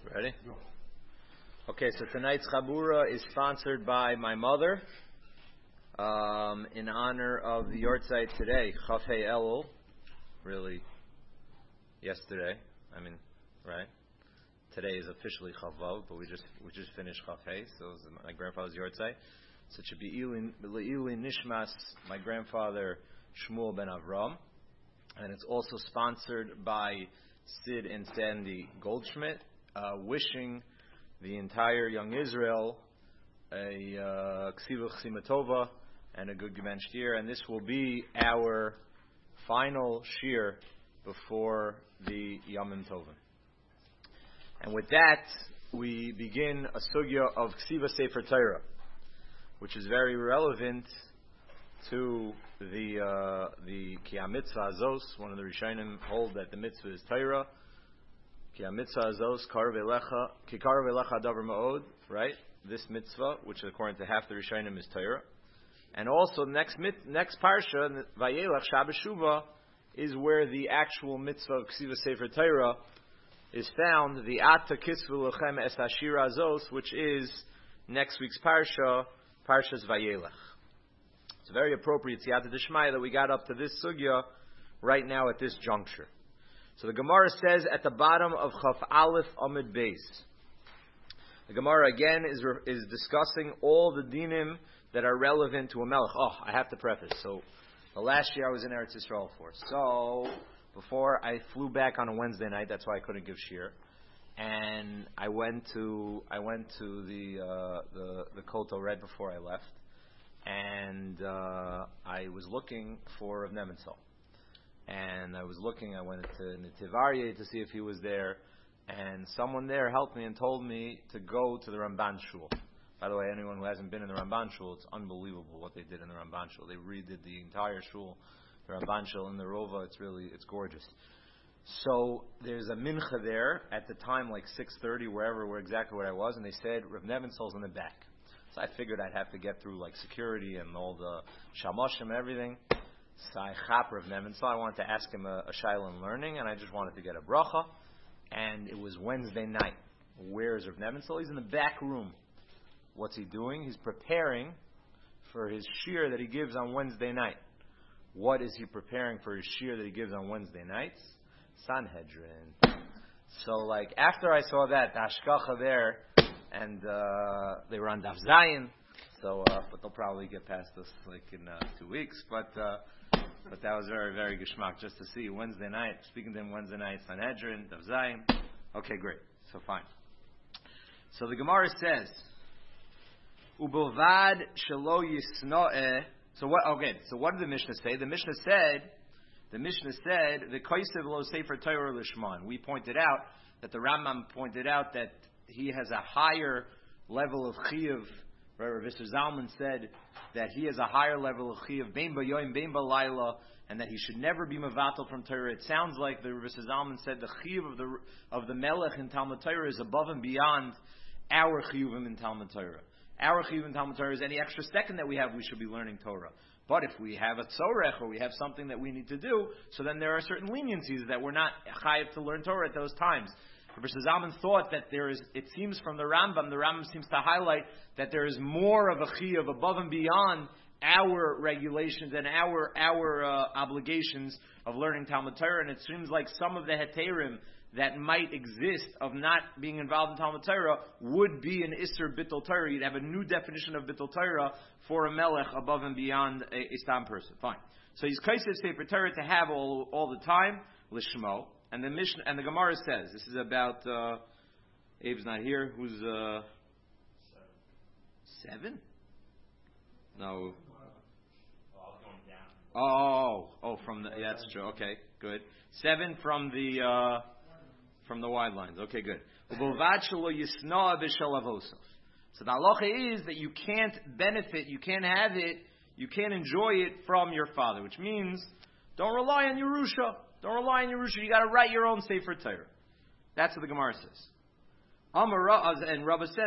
Ready? Okay, so tonight's Chabura is sponsored by my mother in honor of the Yortzeit today, Chaf Hei Elul, really yesterday. Right? Today is officially Chaf Vav, but we just finished Chaf Hei, so it was my grandfather's Yortzeit. So it should be Le'ili Nishmas, my grandfather Shmuel ben Avram, and it's also sponsored by Sid and Sandy Goldschmidt, wishing the entire Young Israel a Ksiva Chsima Tova and a good Gemencht year. And this will be our final shir before the Yamim Tovim. And with that, we begin a sugya of Ksiva Sefer Torah, which is very relevant to the Ki Mitzvah Azos. One of the Rishonim hold that the mitzvah is Torah. Ki Mitzvah Azos Kar Velecha Kikar Velecha Davar Ma'od. Right, this mitzvah, which according to half the Rishonim is Torah, and also next parsha Vayelach Shabbos Shuvah is where the actual mitzvah of Ksiva Sefer Torah is found. The Ata Kisvu Lechem Es Hashir Azos, which is next week's parsha, Parshas Vayelach. It's very appropriate Siyata D'Shmaya that we got up to this sugya right now at this juncture. So the Gemara says at the bottom of Chaf Aleph Amud Beis. The Gemara again is discussing all the dinim that are relevant to a melech. Oh, I have to preface. So the last year I was in Eretz Yisrael for. So before I flew back on a Wednesday night, that's why I couldn't give shir. And I went to the Kotel right before I left. And I was looking for Rav Nebenzahl. And I went to Netiv Aryeh to see if he was there. And someone there helped me and told me to go to the Ramban Shul. By the way, anyone who hasn't been in the Ramban Shul, it's unbelievable what they did in the Ramban Shul. They redid the entire Shul, the Ramban Shul in the Rova. It's gorgeous. So there's a mincha there at the time, like 6:30, where exactly where I was, and they said Rav Nebenzahl's in the back. So I figured I'd have to get through like security and all the shamoshim and everything. So I chap Rav Nebenzahl. I wanted to ask him a shaila in learning, and I just wanted to get a bracha. And it was Wednesday night. Where is Rav Nebenzahl? He's in the back room. What's he doing? He's preparing for his shir that he gives on Wednesday night. What is he preparing for his shir that he gives on Wednesday nights? Sanhedrin. So like after I saw that, the hashkacha there, and they were on Daf Zayin, so but they'll probably get past this like in 2 weeks. But that was very, very geschmack just to see Wednesday night. Speaking to him Wednesday night, Sanhedrin, Daf Zayin. Okay, great. So fine. So the Gemara says, Ubilvad shelo yisnoeh. So what? Okay. So what did the Mishnah say? The Mishnah said the Kaisev lo Sefer Torah lishman. We pointed out that the Rambam pointed out that he has a higher level of chiyuv. Rav Zalman said that he has a higher level of chiyuv, bein b'yoyim, bein b'layla, and that he should never be mevatel from Torah. It sounds like the Rav Zalman said the chiyuv of the melech in Talmud Torah is above and beyond our chiyuvim in Talmud Torah. Our chiyuv in Talmud Torah is any extra second that we have, we should be learning Torah. But if we have a tzorech or we have something that we need to do, so then there are certain leniencies that we're not chayiv to learn Torah at those times. Rabbi Zalman thought that it seems from the Rambam seems to highlight that there is more of a chiyuv above and beyond our regulations and our obligations of learning Talmud Torah, and it seems like some of the heterim that might exist of not being involved in Talmud Torah would be an Isser Bittul Torah. You'd have a new definition of Bittul Torah for a melech above and beyond a stam person. Fine. So he's Kaisev Sefer Torah to have all the time, Lishmo. And the Mishnah and the Gemara says, this is about, Abe's not here, who's, 7? No. Yeah, that's true. Okay, good. 7 from the wide lines. Okay, good. So the halacha is that you can't benefit, you can't have it, you can't enjoy it from your father, which means don't rely on Yerusha. Don't rely on Yerusha. You got to write your own Sefer Torah. That's what the Gemara says. And Rava says,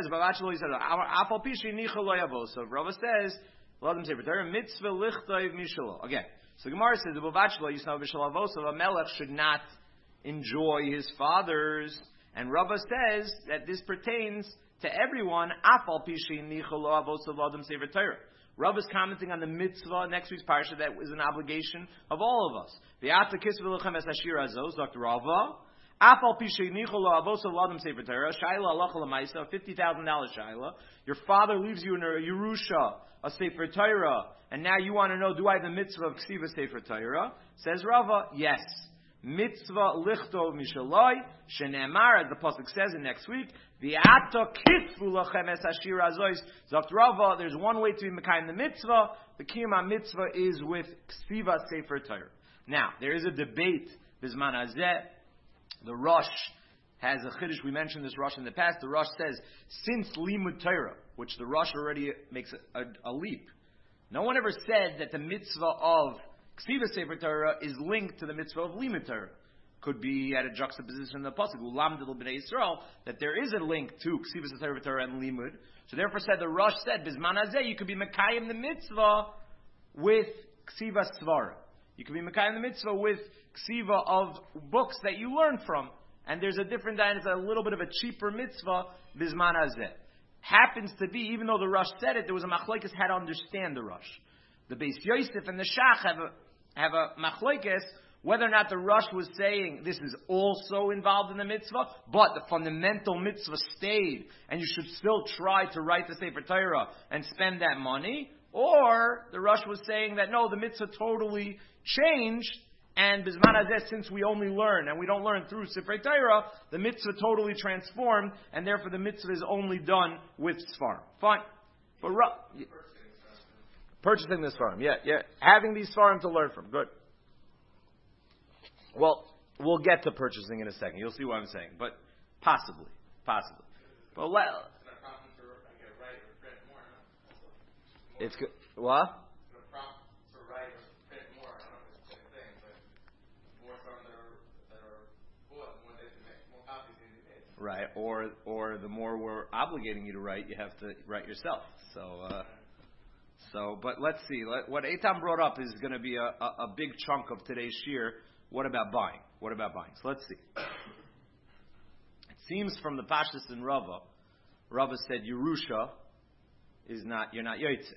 so Rava says, let them Sefer Torah, mitzvah lichtayv mishalo. Again, so the Gemara says, a melech should not enjoy his father's And Rava says that this pertains to everyone. Afal pishin nichol avos of adam sefer Torah. Rav is commenting on the mitzvah, next week's parsha, that is an obligation of all of us. V'ata kisvu lechem es hashir azos, Dr. Rava. Afal pishay nichol avos l'adam sefer Torah. Shaila halacha l'maisa, $50,000 shaila. Your father leaves you in a Yerusha, a sefer Torah, and now you want to know, do I have the mitzvah of ksiva sefer Torah? Says Rava, yes. Mitzvah lichtov mishaloi, shenemar, as the pasuk says in next week, V'ata kitfu lachem es hashir azois. Zakt Rava, there's one way to be mekayim the mitzvah. The kiyum mitzvah is with ksiva sefer Torah. Now, there is a debate, bizman hazeh. The Rosh has a chiddush. We mentioned this Rosh in the past. The Rosh says, since limud Torah, which the Rosh already makes a leap, no one ever said that the mitzvah of ksiva sefer Torah is linked to the mitzvah of limud Torah. Could be at a juxtaposition in the pasuk ulam del bnei Yisrael, that there is a link to ksiva sefer Torah and limud. So therefore, said the Rosh said bizman hazeh, you could be mekayim the mitzvah with ksiva svara. You could be mekayim the mitzvah with ksiva of books that you learn from. And there's a different, it's a little bit of a cheaper mitzvah, bizman hazeh. Happens to be, even though the Rosh said it, there was a machlokes how to understand the Rosh. The Beis Yosef and the Shach have a machlokes whether or not the Rosh was saying this is also involved in the mitzvah, but the fundamental mitzvah stayed, and you should still try to write the Sefer Torah and spend that money, or the Rosh was saying that no, the mitzvah totally changed, and bizman hazeh, since we only learn, and we don't learn through Sefer Torah, the mitzvah totally transformed, and therefore the mitzvah is only done with Sfarim. Fine. But purchasing the Sfarim, yeah. Having these Sfarim to learn from. Good. Well, we'll get to purchasing in a second. You'll see what I'm saying. But possibly. But it's good. What? Right, or the more we're obligating you to write, you have to write yourself. But let's see. What Eitan brought up is going to be a big chunk of today's shir. What about buying? So let's see. It seems from the Pashtus and Rava said Yerusha is not, you're not Yoitze.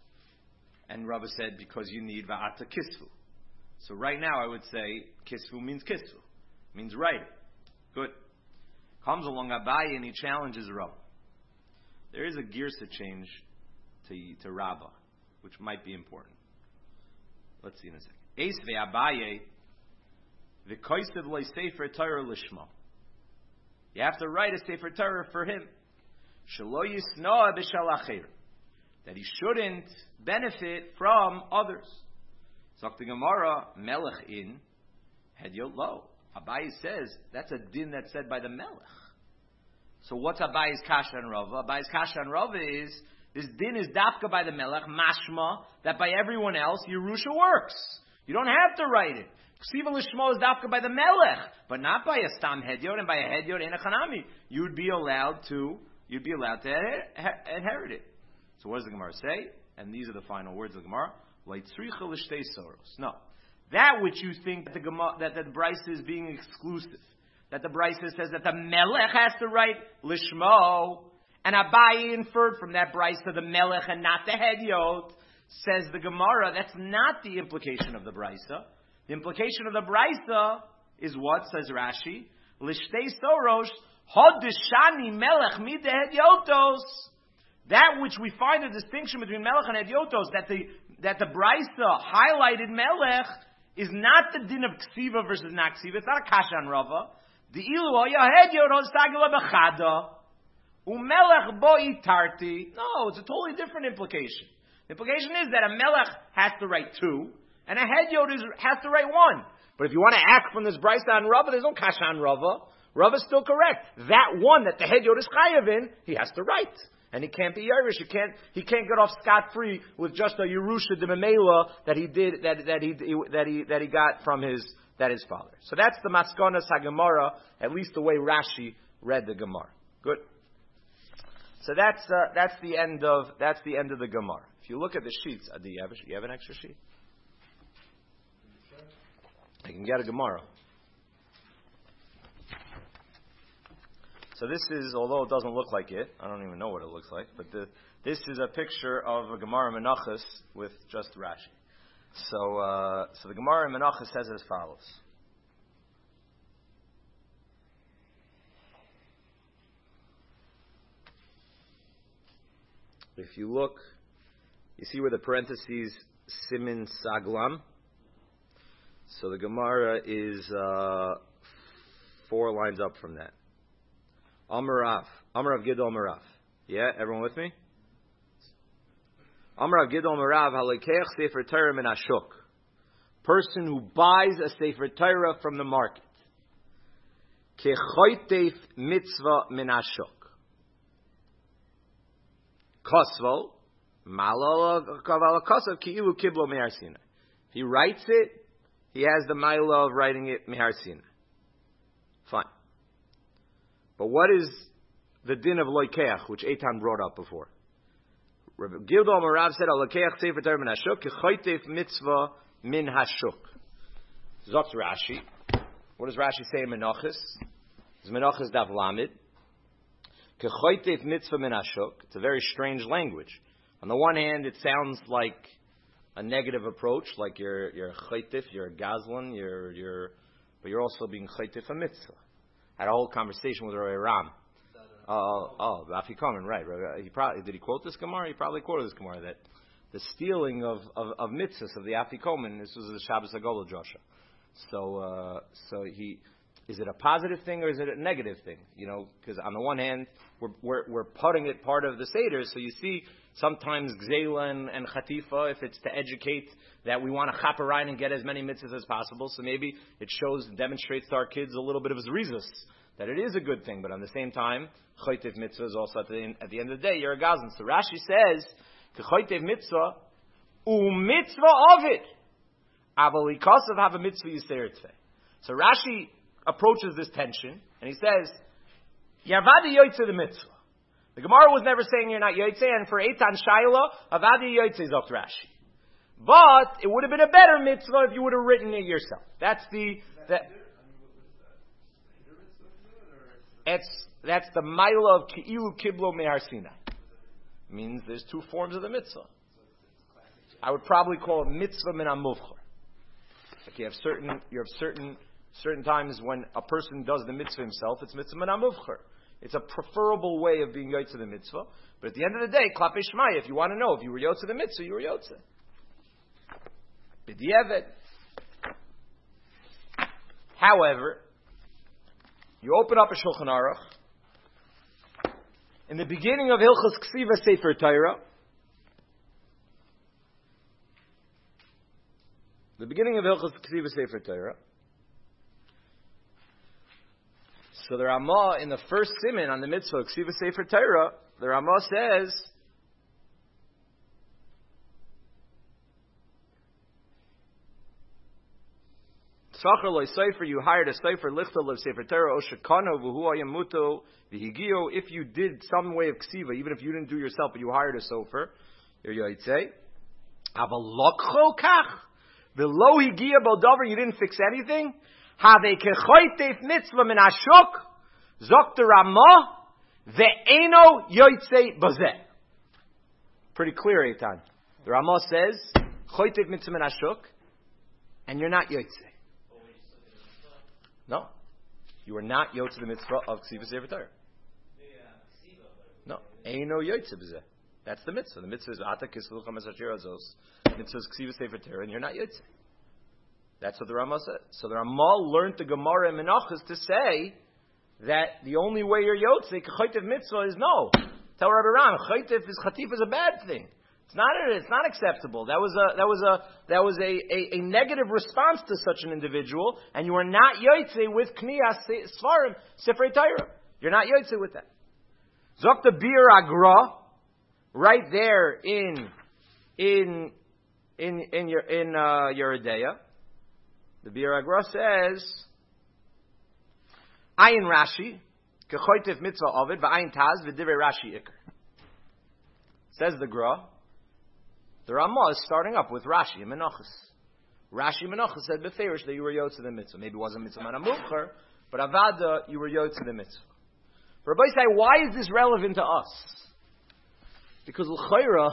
And Rava said because you need Va'ata Kisvu. So right now I would say Kisvu means writing. Good. Comes along Abaye and he challenges Rava. There is a girsa change to Rava, which might be important. Let's see in a second. Eis ve'Abaye v'koisev lo sefer Torah lishma. You have to write a sefer Torah for him. Shelo yisnoa b'shal acher. That he shouldn't benefit from others. Zok the Gemara, melech in hedyot lo. Abaye says that's a din that's said by the melech. So what's Abaye's kasha and Rava? Abaye's kasha and Rava is this din is dafka by the melech, mashma, that by everyone else Yerusha works. You don't have to write it. Ksiva lishmo is dafka by the melech, but not by a stam hedyot, and by a hedyot in a chanami. You'd be allowed to inherit it. So what does the Gemara say? And these are the final words of the Gemara. Leitzricha l'shtei soros. No. That which you think that the Brisa is being exclusive. That the Brisa says that the Melech has to write Lishmo. And Abaye inferred from that Brisa the Melech and not the Hedyot. Says the Gemara, that's not the implication of the Brisa. The implication of the Brisa is what? Says Rashi. L'shtei soros hodishani Melech mide Hedyotos. That which we find a distinction between Melech and Hedyotos, that the Brisa highlighted Melech, is not the din of Ksiva versus not Ksiva. It's not a kasha on Rava. The ilu oya hedyot hostagila bechada umelech bo itarti. No, it's a totally different implication. The implication is that a melech has to write 2, and a hedyot has to write 1. But if you want to act from this Brisa on Rava, there's no kasha on Rava. Rava's still correct. That one that the hedyot is chayav in, he has to write. And he can't be Yerush. He can't get off scot-free with just a Yerusha de Memela that he got from his father. So that's the Maskonas HaGemara, at least the way Rashi read the Gemara. Good. So that's the end of the Gemara. If you look at the sheets, do you have an extra sheet? I can get a Gemara. So this is, although it doesn't look like it, I don't even know what it looks like, but this is a picture of a Gemara Menachos with just Rashi. So the Gemara Menachos says as follows. If you look, you see where the parentheses Simin Saglam. So the Gemara is 4 lines up from that. Amarav Gidol Amarav. Yeah, everyone with me? Amarav Gidol Amarav Halekech Sefer Torah min Ashuk. Person who buys a Sefer Torah from the market. Kechoyteif mitzvah min Ashuk. Kosvo Malala Kavala Kosav Ki'ilu Kiblo Mehar Sinai. If he writes it, he has the mila of writing it Mehar Sinai. Fine. But what is the din of loikeach, which Eitan brought up before? Rabbi Gildo Amarav said, "Loikeach sefer Torah min hashuk, kechoyteif mitzvah min hashuk." Zoks Rashi. What does Rashi say in Menachos? It's Menachos Daf Lamed. Kechoyteif mitzvah min hashuk. It's a very strange language. On the one hand, it sounds like a negative approach, like you're a chaytif, you're a gazlan, but you're also being chaytif a mitzvah. I had a whole conversation with Rabbi Ram. Afikomen, right. Did he quote this Gemara? He probably quoted this Gemara, that the stealing of mitzvahs, of the Afikomen, this was the Shabbos Agol Joshua. So is it a positive thing or is it a negative thing? Because on the one hand, we're putting it part of the Seder, so you see sometimes Gzeila and Chatifa, if it's to educate that we want to chaperine and get as many mitzvahs as possible, so maybe it shows and demonstrates to our kids a little bit of zrizus, that it is a good thing, but on the same time, Choytev mitzvah is also at the end of the day, you're a gazan. So Rashi says, Choytev mitzvah, mitzvah of it, aval ikasav have a mitzvah yister tzveh. So Rashi approaches this tension, and he says, Yavadi yoytze the mitzvah. The Gemara was never saying you're not yoytze, and for Eitan Shaila, Avadi yoytze is Dr. Rashi. But it would have been a better mitzvah if you would have written it yourself. That's the Maila of Ki'ilu Kiblo Mehar Sinai. Means there's 2 forms of the mitzvah. I would probably call it mitzvah min amuvchar. Like you have certain times when a person does the mitzvah himself, it's mitzvah min amuvchar. It's a preferable way of being yotze the mitzvah. But at the end of the day, klapei shmaya, if you want to know if you were yotze the mitzvah, you were yotze. B'di'evet. However, you open up a Shulchan Aruch. In the beginning of Hilchos Ksiva Sefer Torah, so the Ramah in the first siman on the mitzvah Ksiva Sefer Torah, the Ramah says, Tzachar loy sefer, you hired a sefer lichtal of Sefer Torah, oshekano v'hu ayamuto v'higio. If you did some way of ksiva, even if you didn't do yourself, but you hired a sefer, you're yoytzei. Avalokcho kach v'lo higia baldavar, you didn't fix anything. Have kechoyteif mitzvah min ashuk zok the Ramah ve'eno yoytzei bazeh. Pretty clear, Eitan. The Ramah says choyteif mitzvah min ashuk, and you're not yoytzei. No. You are not yotze the mitzvah of Ksiva Sefer Torah. No. Eino yotze b'zeh. That's the mitzvah. The mitzvah is Ata Kislucha Mesachir Azos. Mitzvah is Ksiva Sefer Torah, and you're not yotze. That's what the Ramah said. So the Ramah learned the Gemara in Menachos to say that the only way you're yotze, Choytev mitzvah, is no. Tell Rabbi Ram, Choytev is Chatif is a bad thing. It's not acceptable. That was a negative response to such an individual, and you are not yoytze with kniyas svarim sifrei Torah. You're not yoytze with that. Zok the Bir Agra, right there in your Yeridea, the Bir Agra says, Ayin Rashi kechoytev mitzvah ovid v'ayin taz v'divrei Rashi ikar. Says the Gra. The Ramah is starting up with Rashi and Menachos. Rashi and Menachos said beferish that you were yotze the mitzvah. Maybe it wasn't mitzvah man amuvchar, but avada you were yotze the mitzvah. Rabbi say, why is this relevant to us? Because l'chayra,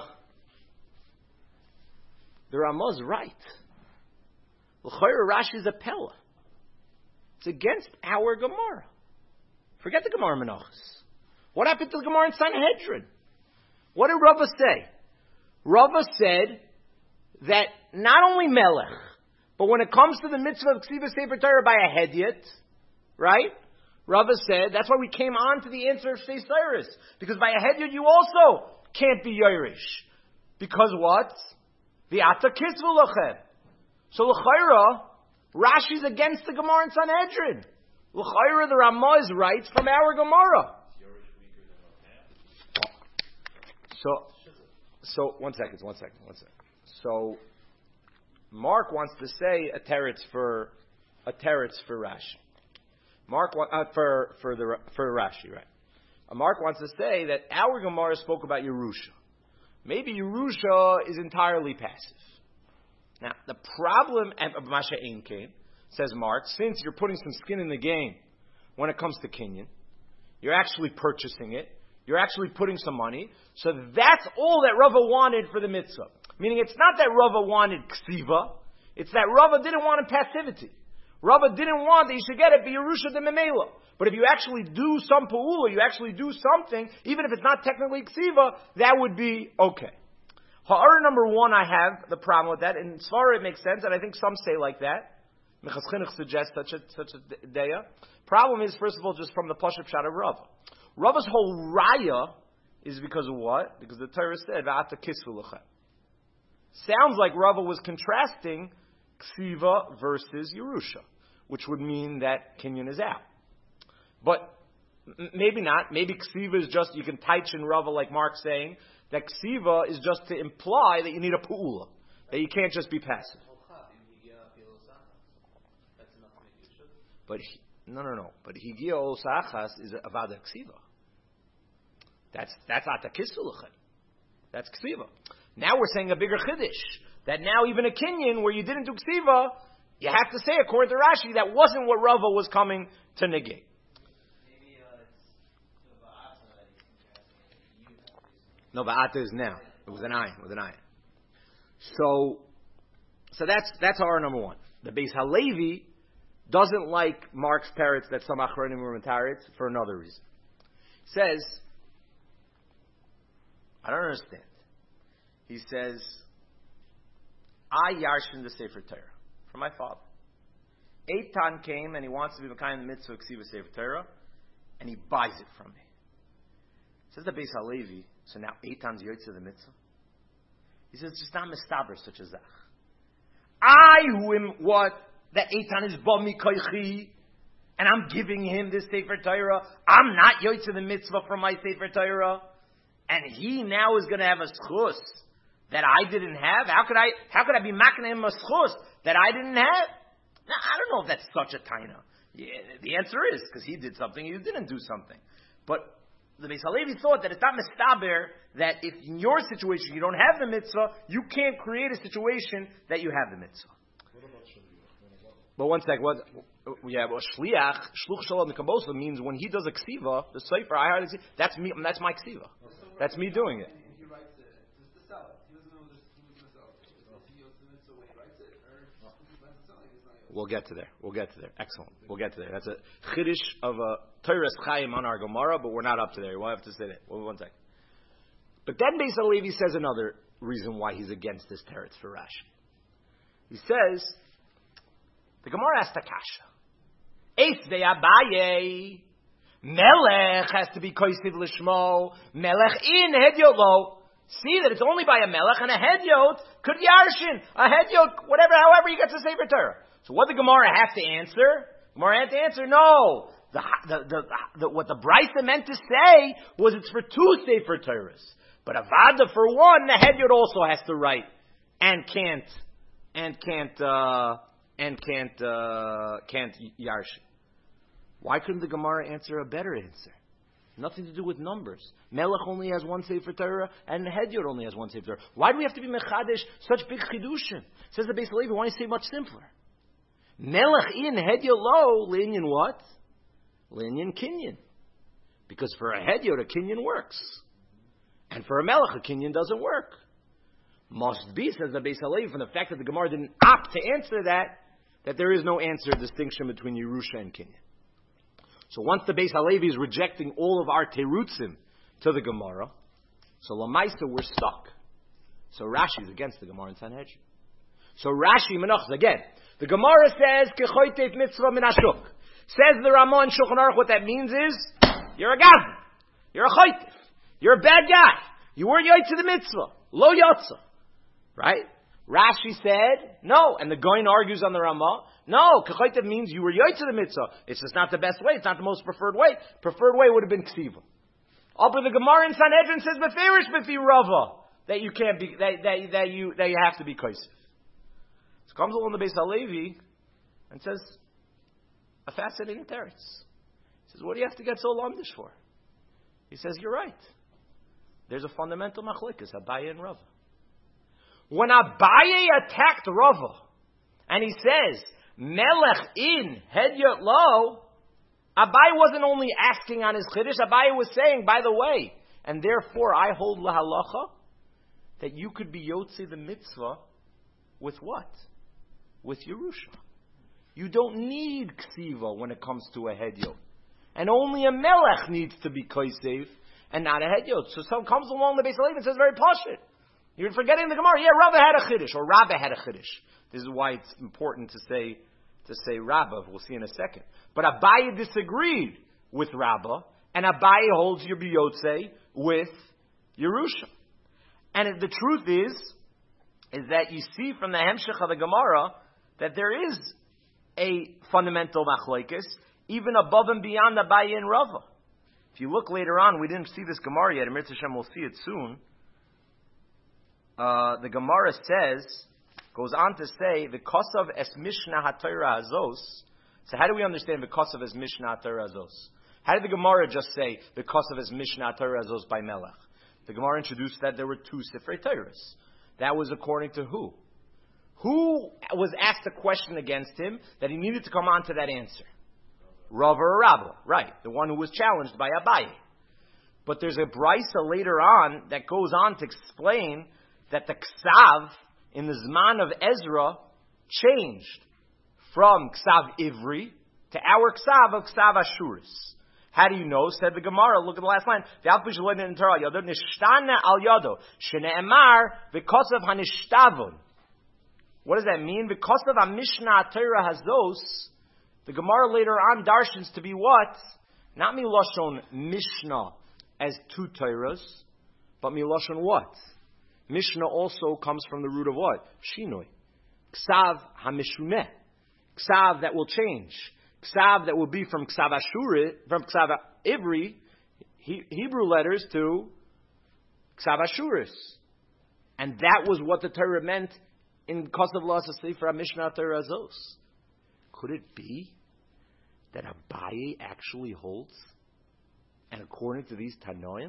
the Ramah is right. L'chayra Rashi is a pella. It's against our Gemara. Forget the Gemara Menachos. What happened to the Gemara in Sanhedrin? What did Rava say? Rava said that not only Melech, but when it comes to the mitzvah of Ksiva Sefer Torah by a Hedyot, right? Rava said, that's why we came on to the answer of Shtei Seiros. Because by a Hedyot you also can't be Yerush. Because what? The Ata Kisvu Lochem. So L'chayra, Rashi's against the Gemara in Sanhedrin. L'chayra, the Ramah is right from our Gemara. So, one second. So, Mark wants to say a teretz for Rashi. For Rashi, right? Mark wants to say that our Gemara spoke about Yerusha. Maybe Yerusha is entirely passive. Now, the problem of Masha Ein Kain, says Mark, since you're putting some skin in the game when it comes to Kinyan, you're actually purchasing it, you're actually putting some money, so that's all that Rava wanted for the mitzvah. Meaning it's not that Rava wanted ksiva, it's that Rava didn't want passivity. Rava didn't want that you should get it, Yerusha de Memela. But if you actually do some pa'ula, you actually do something, even if it's not technically ksiva, that would be okay. Ha'ara number one, I have the problem with that, and Svara it makes sense, and I think some say like that. Mechas Chinuch suggests such a daya. Problem is, first of all, just from the Pashup Pshat of Rava. Rava's whole raya is because of what? Because the Torah said, V'ata kisvu lechem. Sounds like Rava was contrasting ksiva versus Yerusha, which would mean that Kinyan is out. But maybe not. Maybe ksiva is just, you can taich in Rava like Mark's saying, that ksiva is just to imply that you need a pu'ula, that you can't just be passive. But no. But higia osachas is avada ksiva. That's ata kisulachem. That's ksiva. Now we're saying a bigger chiddush that now even a kinyan where you didn't do ksiva, you have to say according to Rashi that wasn't what Rava was coming to negate. No, Ba'ata is now. It was an ayin. So that's our number one. The Beis Halevi doesn't like Mark's teretz that some achronim were teretz for another reason. Says, I don't understand. He says, I yarshin the Sefer Torah from my father. Eitan came and he wants to be Mekayim the mitzvah of Ksiva Sefer Torah, and he buys it from me. Says the Beis Halevi, so now Eitan's yotze the mitzvah? He says, it's just not mistaber such as that. I who am what? That Eitan is bami koichi, and I'm giving him this Sefer Torah. I'm not yotze the mitzvah from my Sefer Torah, and he now is going to have a schus that I didn't have. How could I be making him a schus that I didn't have? Now, I don't know if that's such a taina. Yeah, the answer is because he did something, you didn't do something. But the Beis Halevi thought that it's not mistaber that if in your situation you don't have the mitzvah, you can't create a situation that you have the mitzvah. What about shliach? But one sec, shliach, shluch shalom nekabosa means when he does a ksiva, the sefer, I heard it, that's me, that's my ksiva. That's me doing it. And he writes it just to sell it. He doesn't know who was going to sell it. Is he owes the mitzvah when he writes it, or if he plans to sell it, he's not owed. We'll get to there. Excellent. We'll get to there. That's a chiddush of a Torah's Chaim on our Gemara, but we're not up to there. We'll have to say that. One second. But then Beis Halevi says another reason why he's against this teretz for Rashi. He says, the Gemara asks Takasha. Eif de Abaye. Melech has to be koisiv lishmo. Melech in hedyot lo. See that it's only by a melech and a hedyot could yarshin. A hedyot, however he gets a Sefer Torah. So what the Gemara have to answer? Gemara had to answer, no. What the Brisa meant to say was it's for two Sefer Torahs. But Avada for one, the hedyot also has to write and can't yarshin. Why couldn't the Gemara answer a better answer? Nothing to do with numbers. Melech only has one Sefer Torah, and Hedyot only has one Sefer Torah. Why do we have to be mechadesh such big chidushim? Says the Beis Halevi, why don't you say much simpler? Melech in Hedyot lo, linyan what? Linyan kinyan. Because for a hedyot, a kinyan works. And for a melech, a kinyan doesn't work. Must be, says the Beis Halevi, from the fact that the Gemara didn't opt to answer that there is no answer distinction between Yerusha and kinyan. So once the Beis Halevi is rejecting all of our terutzim to the Gemara, so Lamaisa, we're stuck. So Rashi is against the Gemara in Sanhedrin. So Rashi Menachos again. The Gemara says Kechoitev mitzvah min hashuk. Says the Ramah in Shulchan Aruch. What that means is you're a gavin, you're a choitev, you're a bad guy. You weren't yoyt to the mitzvah, lo yotza, right? Rashi said no, and the Goyin argues on the Ramah. No, Kechoitev means you were yoyt to the mitzvah. It's just not the best way. It's not the most preferred way. Preferred way would have been ksiva. But the Gemara in Sanhedrin says beferish b'fi Rava that you can't be that you have to be kaisif. So comes along the Beis Halevi and says a fascinating teretz. He says, what do you have to get so lumdish for? He says, you're right. There's a fundamental machlokes, Abaye and Rava. When Abaye attacked Rava and he says melech in hedyot lo, Abaye wasn't only asking on his chiddush. Abaye was saying, by the way, and therefore I hold lahalacha that you could be yotze the mitzvah with what? With Yerusha. You don't need ksiva when it comes to a hedyot. And only a melech needs to be koisev and not a hedyot. So someone comes along the Beis Halevi and says very pashut. You're forgetting the Gemara. Yeah, Rava had a chiddush, or Rabba had a chiddush. This is why it's important to say Rabba. We'll see in a second. But Abaye disagreed with Rabba, and Abaye holds your biyotze with Yerusha. And the truth is that you see from the Hemshech of the Gemara that there is a fundamental machlokes, even above and beyond Abaye and Rava. If you look later on, we didn't see this Gemara yet, and Mirza Hashem will see it soon. The Gemara goes on to say, the kosav es Mishnah HaTorah Hazos. So how do we understand the kosav es Mishnah HaTorah Hazos? How did the Gemara just say the kosav es Mishnah HaTorah Hazos by Melech? The Gemara introduced that there were two Sifrei Torahs. That was according to who? Who was asked a question against him that he needed to come on to that answer? Rava or Rabba, right? The one who was challenged by Abaye. But there's a brisa later on that goes on to explain that the ksav in the Zman of Ezra changed from ksav Ivri to our ksav of ksav Ashuris. How do you know? Said the Gemara. Look at the last line. What does that mean? Because of a Mishnah Torah Hazos, the Gemara later on darshans to be what? Not Miloshon Mishnah as two Torahs, but Miloshon what? Mishnah also comes from the root of what? Shinoi. Ksav HaMishuneh. Ksav that will change. Ksav that will be from Ksav Ashuri, from Ksav Ivri, Hebrew letters to Ksav Ashuris. And that was what the Torah meant in Kosav Lo Sefer Mishnah Torah Zos. Could it be that Abaye actually holds, and according to these Tanoim,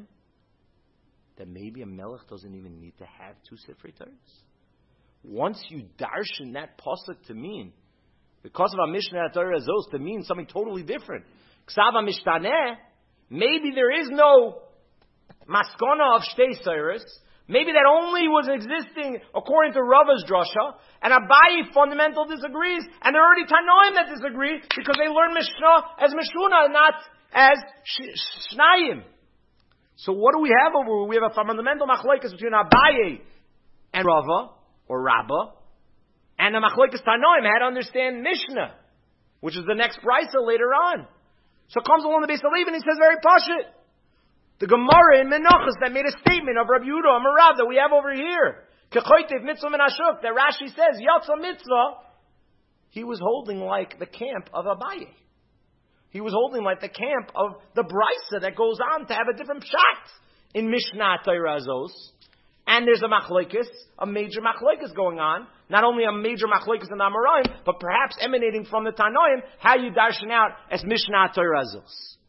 that maybe a melech doesn't even need to have two Sifrei Torahs? Once you darshan that pasuk to mean, because of a Mishnah Torah Zos, to mean something totally different. Ksav HaMishtaneh, maybe there is no maskona of Shtei Seiros. Maybe that only was existing according to Rava's drasha, and Abaye fundamental disagrees, and there are already Tanoim that disagree because they learn Mishnah as Mishuna and not as Shnayim. So what do we have over here? We have a fundamental machlokes between Abaye and Rava, or Rabba, and the machlokes Tanoim had to understand Mishnah, which is the next brisa later on. So comes along the Beis Halevi and he says very pashut. The Gemara in Menachos that made a statement of Rabbi Yehuda Amarav that we have over here. Kechoitev mitzvah min hashuk, that Rashi says, Yatsa mitzvah. He was holding like the camp of Abaye. He was holding like the camp of the brisa that goes on to have a different pshat in Mishnah Torah Zos. And there's a major machlokes going on. Not only a major machlokes in the Amoraim, but perhaps emanating from the Tanoim, how you darshan out as Mishnah Torah Zos.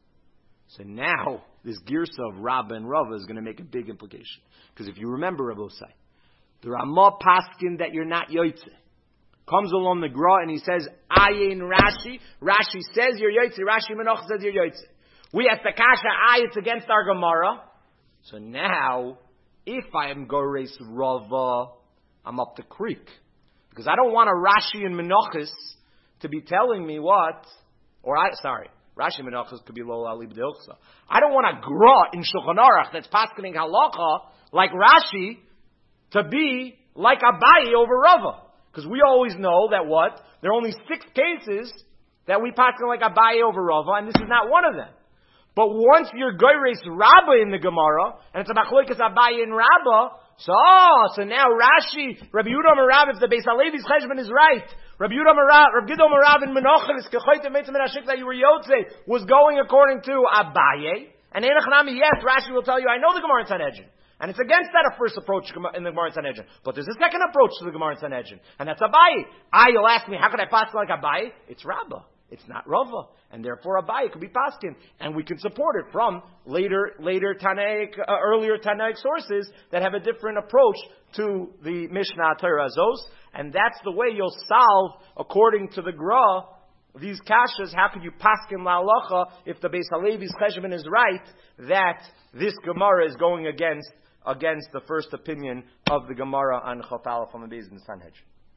So now, this girsa of Rabba and Rava is going to make a big implication. Because if you remember, Rabosai, the Ramah paskin that you're not yoytze comes along the Gra and he says, Ayin Rashi. Rashi says you're yoytze. Rashi Menach says you're yoytze. We asked the kasha, it's against our Gemara. So now, if I am Gores Rava, I'm up the creek. Because I don't want a Rashi and Menachos to be telling me what, Rashi and Menachos could be Lo Ali B'Dilchsa. I don't want a Gra in Shulchan Aruch that's paskening halacha like Rashi to be like Abaye over Rava. Because we always know that what? There are only 6 cases that we pasken like Abaye over Rava, and this is not one of them. But once you're Goyres Rabba in the Gemara, and it's a Machlokas Abaye and Rabba, so now Rashi, Rabbi Yehuda Marav, if the Beis Halevi's cheshbon is right, Rabbi Yehuda Marav, Rabbi Gidon Marav in Menachos, Kechoyte Meitzim and Ashik that you were Yotze, was going according to Abaye, and Enochanami, yes, Rashi will tell you, I know the Gemara in Sanhedrin. And it's against that first approach in the Gemara in Sanhedrin. But there's a second approach to the Gemara in Sanhedrin, and that's Abaye. You'll ask me, how could I pass like Abaye? It's Rabbah. It's not Rava. And therefore Abaye could be paskin. And we can support it from earlier Tanaic sources that have a different approach to the Mishnah Torah Azos. And that's the way you'll solve, according to the Gra, these kashas. How could you paskin la'alacha if the Beis Halevi's cheshbon is right, that this Gemara is going against the first opinion of the Gemara on Chafala from the Beis in Sanhedrin.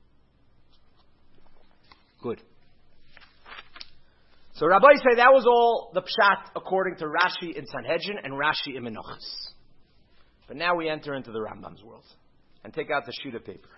Good. So Rabbi say that was all the pshat according to Rashi in Sanhedrin and Rashi in Menachos. But now we enter into the Rambam's world and take out the sheet of paper.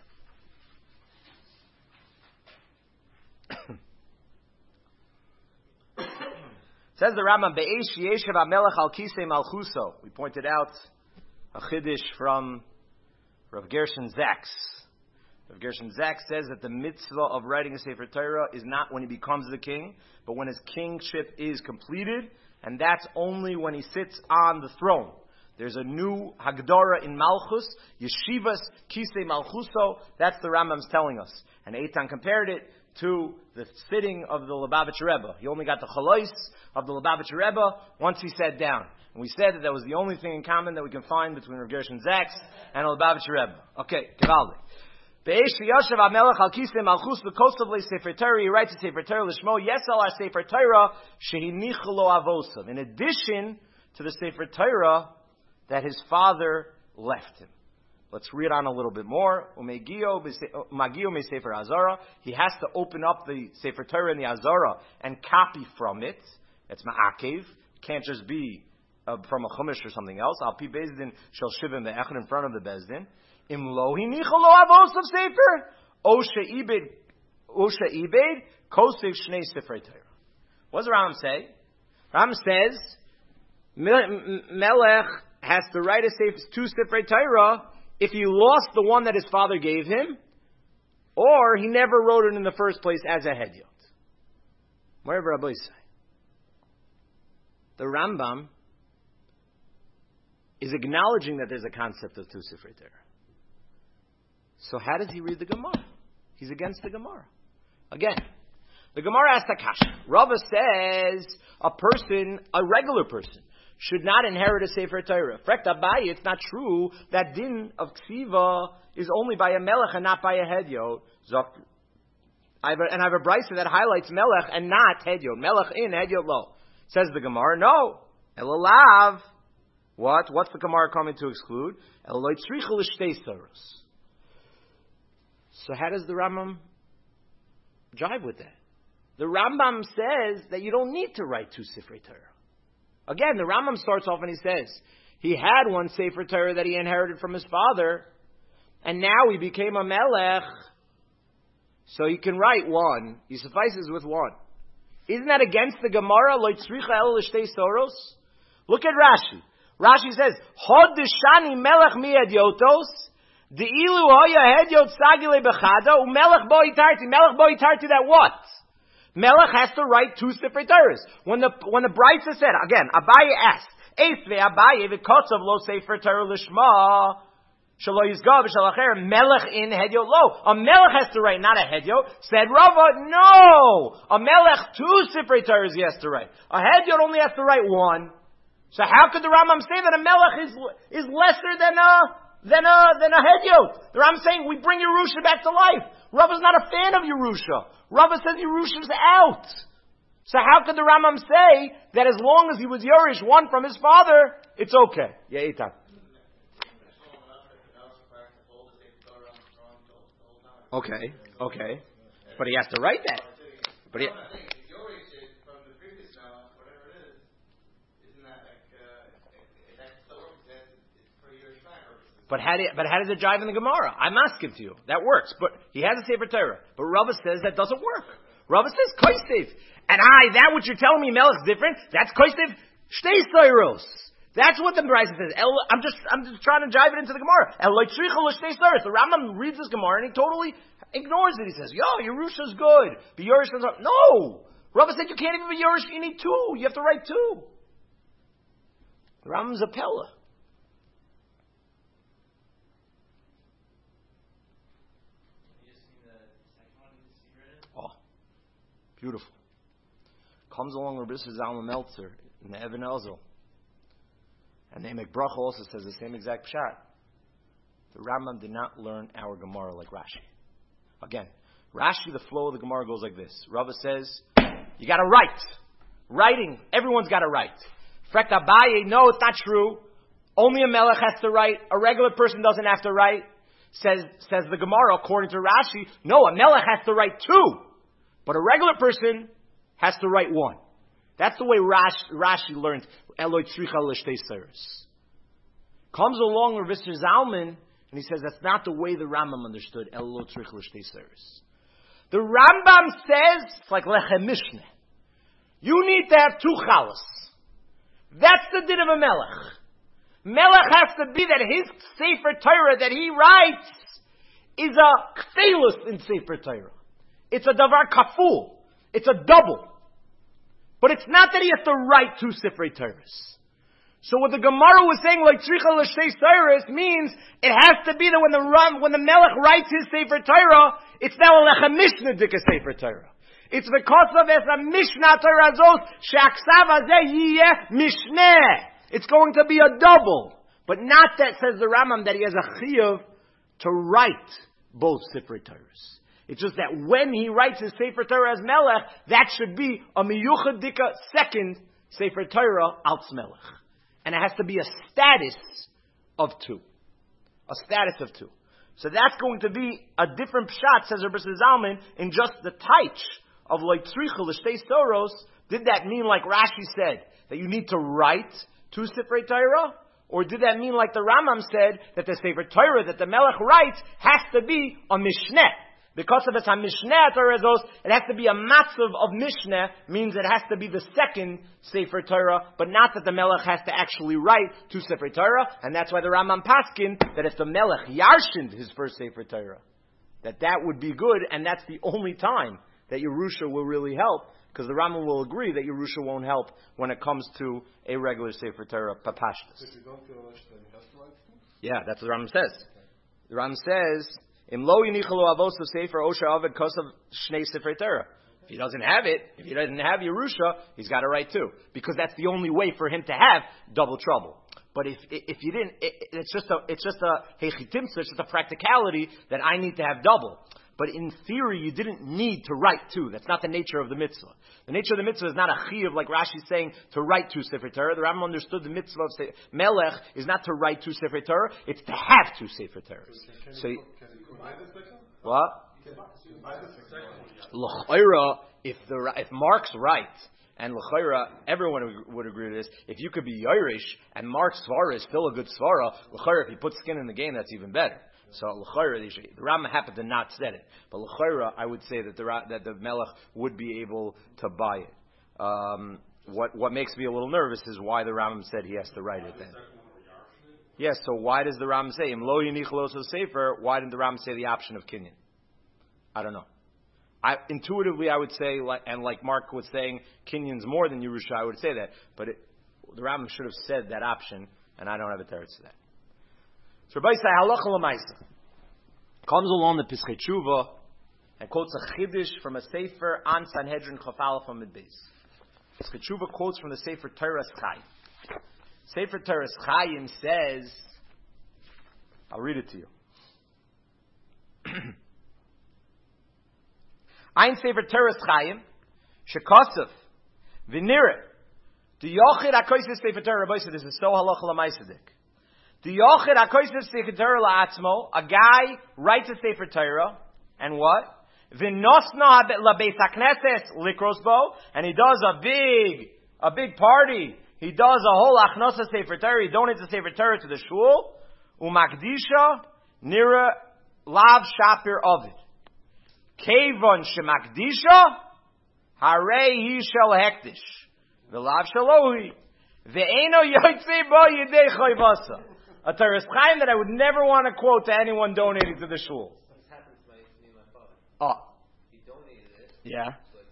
Says the Rambam, Be'esh yeshev hamelech al kisei malchuso. We pointed out a chiddush from Rav Gershon Zaks. Rav Gershon Zaks says that the mitzvah of writing a Sefer Torah is not when he becomes the king, but when his kingship is completed, and that's only when he sits on the throne. There's a new Hagdara in Malchus, Yeshivas Kisei Malchuso, that's the Rambam's telling us. And Eitan compared it to the sitting of the Lubavitcher Rebbe. He only got the chalois of the Lubavitcher Rebbe once he sat down. And we said that was the only thing in common that we can find between Rav Gershon Zaks and the Lubavitcher Rebbe. Okay, Gevaldik. Be'esh yashav hamelech al kisei malchus v'kosav le Sefer Torah. He writes a Sefer Torah l'shmo yesal our Sefer Torah shehinichu lo avosav. In addition to the Sefer Torah that his father left him. Let's read on a little bit more. Magio me Sefer Azara. He has to open up the Sefer Torah in the Azara and copy from it. It's ma'akev. Can't just be from a chumash or something else. Al pi bezdin shel shivim ve'echad in front of the bezdin. Im lo hinicha lo avos of Sefer. Osha ibed kosef shnei Sefer Torah. What does the Rambam say? Rambam says Melech has to write two Sefer Torah if he lost the one that his father gave him, or he never wrote it in the first place as a hedyot. Whatever Rabbi say. The Rambam is acknowledging that there's a concept of two Sefer Torah. So how does he read the Gemara? He's against the Gemara. Again, the Gemara asks Takash. Rava says a regular person, should not inherit a Sefer Torah. Frekt Abaye, it's not true that din of Ksiva is only by a Melech and not by a Hedyot. I have a brisa that highlights Melech and not Hedyot. Melech in, Hedyot lo. Says the Gemara, no. Elalav. What? What's the Gemara coming to exclude? Eloi tzricha l'shtei soros. So how does the Rambam jive with that? The Rambam says that you don't need to write two Sefer Torah. Again, the Rambam starts off and he says, he had one Sefer Torah that he inherited from his father, and now he became a Melech, so he can write one. He suffices with one. Isn't that against the Gemara? Lo tzricha el l'shtei soros? Look at Rashi. Rashi says, Hod deshani melech mi hedyotos, de'ilu hoya hedyot sagile bechada, u'melech bo itarti. Melech bo itarti that what? Melech has to write two Sefer Torahs. When the Brisa said, again, Abaye asked, Eisve Abaye v'kotzav lo Sefer Torah l'shma, shelo yizgav v'shalacher, Melech in hedyot lo. A Melech has to write, not a hedyot. Said Rava, no! A Melech two Sefer Torahs he has to write. A hedyot only has to write one. So how could the Rambam say that a Melech is lesser than a hedyot? The Rambam saying, we bring Yerusha back to life. Rava's not a fan of Yerusha. Rava says Yerusha's out. So how could the Rambam say that as long as he was Yerush one from his father, it's okay? Yeah, Eitan. Okay. But he has to write that. But how does it jive in the Gemara? I'm asking to you. That works. But he has a Sefer Torah. But Rava says that doesn't work. Rava says Kosev. And that what you're telling me Melech's different, that's Kosev Shtei Seiros. That's what the Brisa says. I'm just trying to jive it into the Gemara. The Rambam reads this Gemara and he totally ignores it. He says, Yerusha's good. But Yerusha's not. No! Rava said you can't even be Yerush, you need two. You have to write two. The Rambam's a Pella. Oh, beautiful. Comes along Rabbi Zalman Meltzer in the Even Ezel. And the Emek Bracha also says the same exact pshat. The Rambam did not learn our Gemara like Rashi. Again, Rashi, the flow of the Gemara goes like this. Rava says, you got to write. Writing, everyone's got to write. Frek Abaye, no, it's not true. Only a melech has to write. A regular person doesn't have to write. Says the Gemara, according to Rashi, no, a melech has to write two. But a regular person has to write one. That's the way Rashi learned. Eloi tzricha l'shtei seiros. Comes along Rav Zalman, and he says that's not the way the Rambam understood Eloi tzricha l'shtei seiros. The Rambam says it's like lechem mishneh. You need to have two chalas. That's the din of a melech. Melech has to be that his Sefer Torah that he writes is a kfelus in Sefer Torah. It's a davar kaful. It's a double. But it's not that he has to write two Sifrei Torahs. So what the Gemara was saying, like Tzricha L'Shtei Seiros, means it has to be that when the Melech writes his Sefer Torah, it's now a Lechem Mishnah Dika Sefer Torah. It's because of es a Mishnah Torah Zos She'aksav Hazeh Yiyeh Mishneh. It's going to be a double, but not that says the Rambam that he has a chiyuv to write both Sifrei Torahs. It's just that when he writes his Sefer Torah as Melech, that should be a miyuchad dika second Sefer Torah alts Melech. And it has to be a status of two. A status of two. So that's going to be a different pshat, says Rabbi Zalman, in just the taich of like tzricha l'shtei soros. Did that mean like Rashi said, that you need to write two Sefer Torah? Or did that mean like the Rambam said, that the Sefer Torah that the Melech writes has to be a Mishneh? Because of its Mishneh Torah, it has to be a matzav of Mishneh, means it has to be the second Sefer Torah, but not that the Melech has to actually write two Sefer Torah, and that's why the Rambam paskin that if the Melech yarshined his first Sefer Torah, that would be good, and that's the only time that Yerusha will really help, because the Rambam will agree that Yerusha won't help when it comes to a regular Sefer Torah papashtas. Yeah, that's what the Rambam says. The Rambam says, Im lo yinichalo avos of sefer osher aved kosav shnei sefer Torah. If he doesn't have it, if he doesn't have Yerusha, he's got to write two, because that's the only way for him to have double trouble. But if you didn't, it's just a hechitimsa, it's just a practicality that I need to have double. But in theory, you didn't need to write two. That's not the nature of the mitzvah. The nature of the mitzvah is not a chiyuv, like Rashi's saying, to write two Sefer Torah. The Rambam understood the mitzvah of Melech is not to write two Sefer Torah, it's to have two Sefer Torahs. So, what? L'chayra, if Mark's right, and l'chayra, everyone would agree to this, if you could be Irish, and Mark's svara is still a good svara, l'chayra, if you put skin in the game, that's even better. So l'chayra, the Rambam happened to not said it, but l'chayra, I would say that the Melech would be able to buy it. What makes me a little nervous is why the Rambam said he has to write it then. Yes, so why does the Rambam say Im lo yinich lo so sefer? Why didn't the Rambam say the option of kinyan? I don't know. Intuitively, I would say, like Mark was saying, kinyan's more than Yerusha. I would say that, but the Rambam should have said that option, and I don't have a teretz to that. So Rabbi say halacha l'maisa comes along the Pischei Tshuva and quotes a chiddush from a sefer on Sanhedrin Chaf Aleph Amud Beis. Pischei Tshuva quotes from the sefer Torah Chayim. Sefer Torah Chayim says, I'll read it to you. Ein Sefer Torah Chayim shekosef V'nira. The Yochid HaKoises Sefer Torah, Rabbi said, this is so halacha l'maisadik. The Yochid HaKoises Sefer Torah la'atzmo, a guy writes a Sefer Torah, and what? V'nosna labeis hakneses likros bo, and he does a big party. He does a whole achnosa Sefer Torah. He donates the Sefer Torah to the shul. Umakdisha nira lav shapir ovid. Kevon shemakdisha harei hi shel hektish. V'lav shalohi. Ve'eno yotzei bo yidei choyvasa. A Teres Chaim that I would never want to quote to anyone donating to the shul. This happened to me and my father. Oh. He donated it. Yeah. But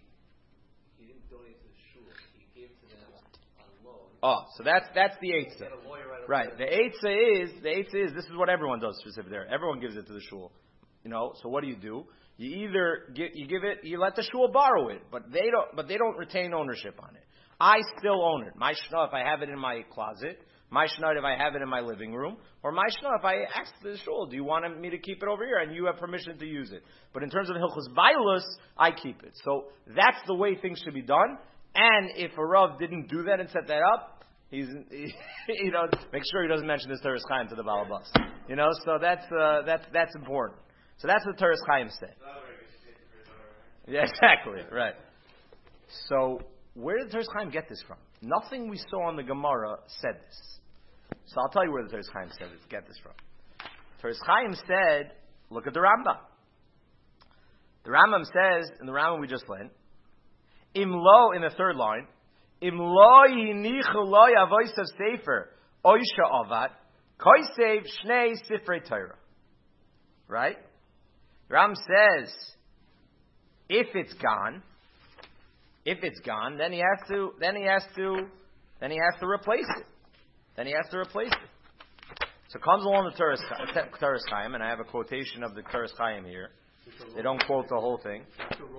he didn't donate to the shul. He gave to them on loan. Oh, so that's the He eitzah. had a lawyer write a Right. letter. The eitzah is this is what everyone does specifically there. Everyone gives it to the shul. You know, so what do? You either you let the shul borrow it, but they don't retain ownership on it. I still own it. My shna if I have it in my closet, my shna if I have it in my living room, or my shna if I ask the shul, do you want me to keep it over here? And you have permission to use it. But in terms of Hilchos Bailus, I keep it. So that's the way things should be done. And if a Rav didn't do that and set that up, make sure he doesn't mention this Teres Chaim to the Balabas. So that's important. So that's what Teres Chaim said. Yeah, exactly, right. So where did Teres Chaim get this from? Nothing we saw in the Gemara said this. So I'll tell you where the Teres Chaim said it. Get this from. Teres Chaim said, look at the Rambam. The Rambam says, in the Rambam we just learned, Imlo, in the third line, Imlo yinichu lo yavoisav sefer oisha avad koisev shnei sifrei Torah. Right? The Rambam says, if it's gone, then he has to replace it. So comes along the Teres Chaim, and I have a quotation of the Teres Chaim here. They don't quote the whole thing.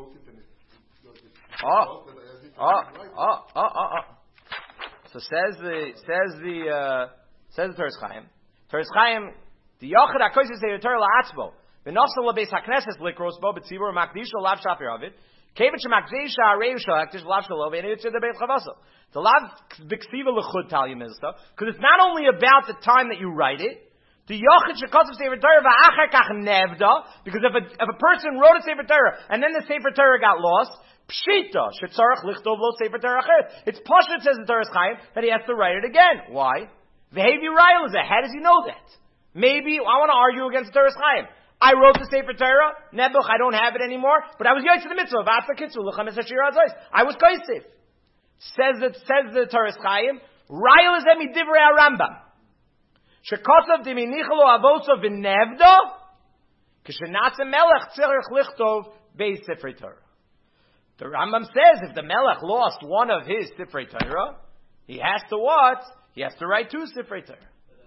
So says the Teres Chaim. Teres Chaim, the Yochid HaKoises Sefer Torah la'atzbo. V'nosel labeis hakneses likros bo b'tzibur makdisho lav shapir avid. Kevin shemakdisha areu shalaktish lav shalov and it's the beit chavaso. The lav b'ksiva lechud talim is stuff because it's not only about the time that you write it. The Yochid shekotzav Sefer Torah va'achar kach nevda, because if a person wrote a Sefer Torah and then the Sefer Torah got lost, pshita shetzarach lichtov lo Sefer Torah acheret. It's pashut, says the Teres Chaim, that he has to write it again. Why? V'hevi rayel is that. How does he know that? Maybe I want to argue against the Teres Chaim. I wrote the Sefer Torah, Nebuch, I don't have it anymore, but I was yoytz to the mitzvah. I was kaisif. Says the Teres Chaim, rayel is emi divrei Rambam. Shekosav diminichalo avoso v'nevda, kishenatze melech tzerich lichtov beis Sifrei Torah. The Rambam says if the melech lost one of his Sifrei Torah, he has to what? He has to write two Sifrei Torah.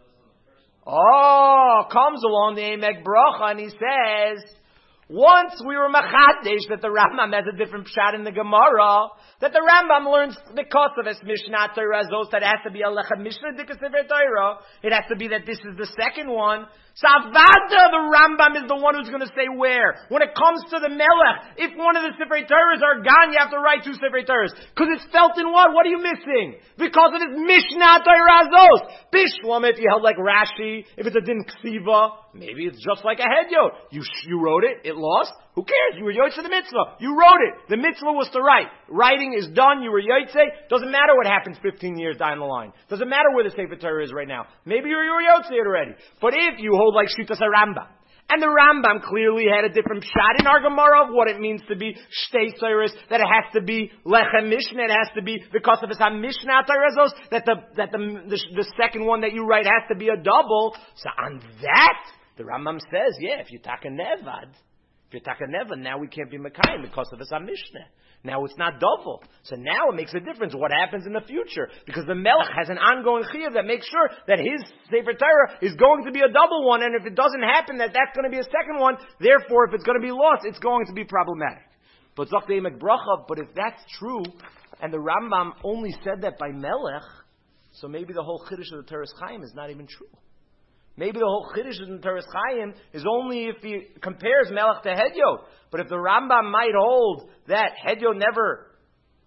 Oh, comes along the Emek Bracha and he says, once we were machadesh that the Rambam has a different pshat in the Gemara, that the Rambam learns the Kosav es Mishnah Torah Zos, that it has to be a Lechem Mishnah Dika Sefer Torah. It has to be that this is the second one. Savada, the Rambam is the one who's going to say where. When it comes to the Melech, if one of the Sefer Torahs are gone, you have to write two Sefer Torahs. Because it's felt in what? What are you missing? Because it is Mishnah Torah Zos. Bishlam, if you held like Rashi, if it's a Din Ksiva, maybe it's just like a Hedyot. You wrote it, it lost. Who cares? You were Yotzei the mitzvah. You wrote it. The mitzvah was to write. Writing is done. You were Yotzei. Doesn't matter what happens 15 years down the line. Doesn't matter where the Sefer Torah is right now. Maybe you were Yotzei it already. But if you hold like Shitas Rambam, and the Rambam clearly had a different shot in our Gemara of what it means to be Shtei Teiros, that it has to be Lechem Mishnah, it has to be because of its Mishnah Teiros, that the second one that you write has to be a double. So on that, the Rambam says, yeah, if you take a Nevad, now we can't be Mekayim because of its Mishnah. Now it's not double. So now it makes a difference what happens in the future. Because the Melech has an ongoing chiyuv that makes sure that his Sefer Torah is going to be a double one, and if it doesn't happen, that's going to be a second one. Therefore, if it's going to be lost, it's going to be problematic. But Zakdei Bracha, but if that's true, and the Rambam only said that by Melech, so maybe the whole Chiddush of the Teres Chaim is not even true. Maybe the whole Chiddush in Teres Chaim is only if he compares Melech to Hedyot. But if the Rambam might hold that Hedyot never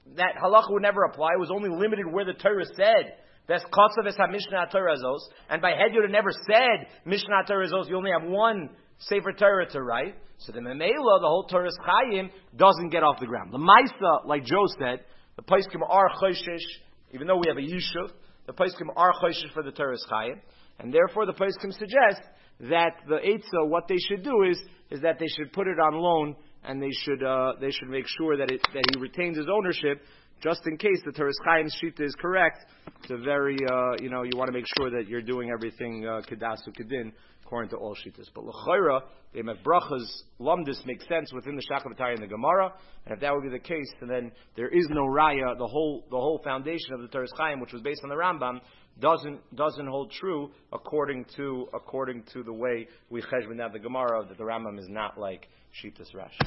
that halacha would never apply. It was only limited where the Torah said Ves Kotzav Es HaMishnah Torah Zos, and by Hedyot it never said Mishnah Torah Zos. You only have one Sefer Torah to write. So the Memela, the whole Torah's Chayim, doesn't get off the ground. The Maisa, like Joe said, the Paiskim are Choshesh, even though we have a Yishuv, the Paiskim are Choshesh for the Torah's Chayim, and therefore the Paiskim suggest that the Eitzah, what they should do is that they should put it on loan, and they should make sure that he retains his ownership, just in case the Torah's Chaim's Shita is correct. It's a very, you want to make sure that you're doing everything Kedasu Kedin, according to all Shitas. But L'chayra, the Emet Brachas Lumdis makes sense within the Shakavatari and the Gemara, and if that would be the case, then there is no Raya, the whole foundation of the Torah's Chaim, which was based on the Rambam, doesn't hold true according to the way we cheshbon out the Gemara, that the Rambam is not like Shitas Rashi.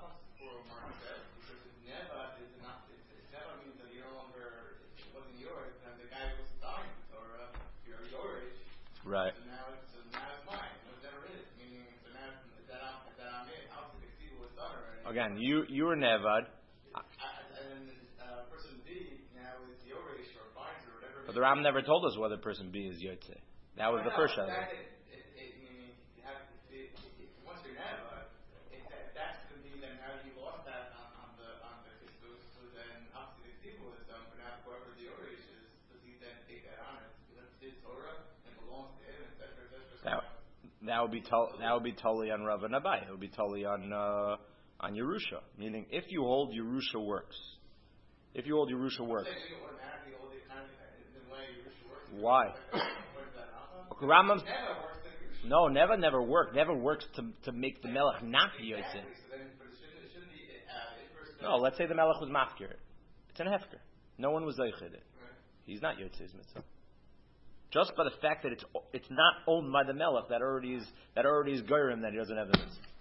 Right. So now it's mine. It was never his. Meaning, so now that I'm in, obviously the Ksiva was done already. Again, you were Nevad. And then person B now is the Yoresh or binds or whatever. But the Ram never told us whether person B is Yotze. That was the first shot. Meaning, once you're Nevad, that's going to be then how you lost that on the Ksiva. So then obviously the Ksiva was done, but now whoever the Yoresh is, does he then take that on it? Because it's his Torah. That would be totally on Rav and Abai. It would be totally on Yerusha. Meaning, if you hold Yerusha works. Why? Rambam. No, never worked. Never works to make the melech not Yotze. No, let's say the melech was mafkir. It's an hefker. No one was zeichid it. He's not Yotze's mitzvah. Just by the fact that it's not owned by the melech, that already is goyim that he doesn't have the mitzvah.